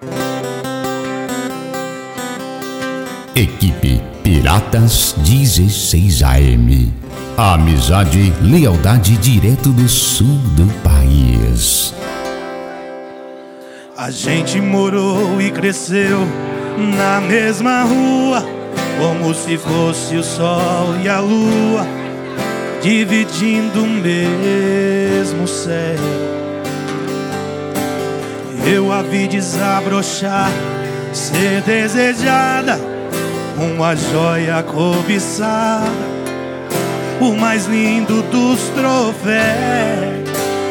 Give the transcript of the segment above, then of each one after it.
Equipe Piratas 16 AM. Amizade e lealdade direto do sul do país. A gente morou e cresceu na mesma rua, como se fosse o sol e a lua, dividindo o mesmo céu. Eu a vi desabrochar, ser desejada, uma joia cobiçada, o mais lindo dos troféus.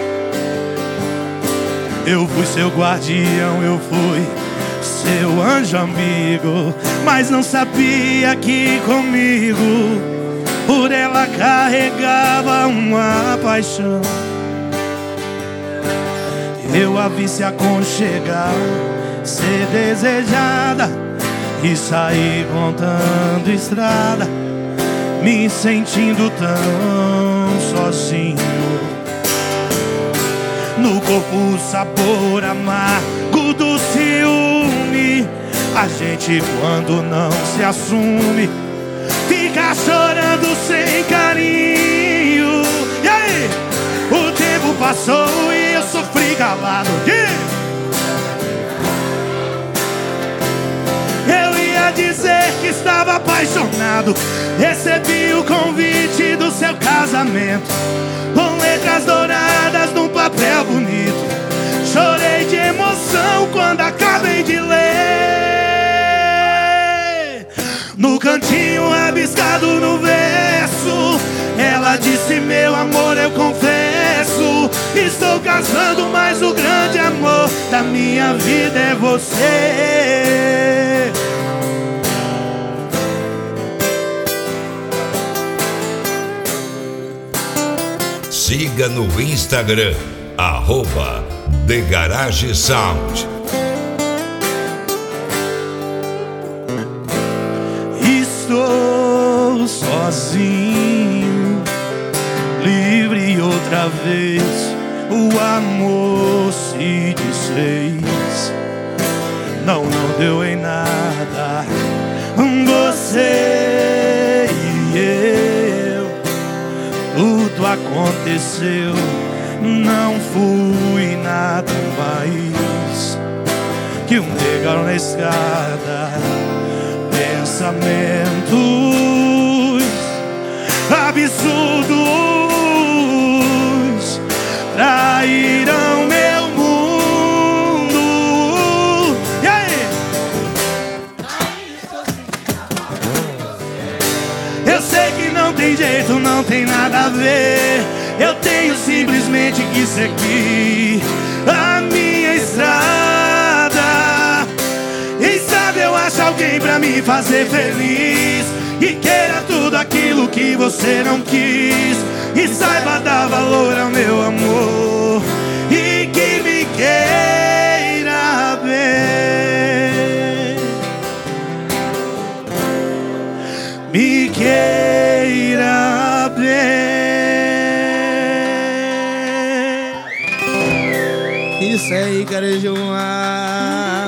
Eu fui seu guardião, eu fui seu anjo amigo, mas não sabia que comigo por ela carregava uma paixão. Eu a vi se aconchegar, ser desejada e sair contando estrada, me sentindo tão sozinho. No corpo o sabor amargo do ciúme. A gente quando não se assume fica chorando sem carinho. E aí? O tempo passou e eu sofri calado. Eu ia dizer que estava apaixonado. Recebi o convite do seu casamento, com letras douradas num papel bonito. Chorei de emoção quando acabei de ler. No cantinho rabiscado no verso, ela disse: meu amor, eu confesso, estou casando, mas o grande amor da minha vida é você. Siga no Instagram, @TheGarageSound. Estou sozinho, livre outra vez. O amor se desfez, não deu em nada. Você e eu, tudo aconteceu, não fui nada mais que um degrau na escada. Pensamentos absurdos traíram meu mundo. E aí? Eu sei que não tem jeito, não tem nada a ver. Eu tenho simplesmente que seguir a minha estrada. E sabe, eu acho alguém pra me fazer feliz, e queira tudo aquilo que você não quis, e saiba dar valor ao meu amor, e que me queira bem, me queira bem. Isso aí, Carejumar.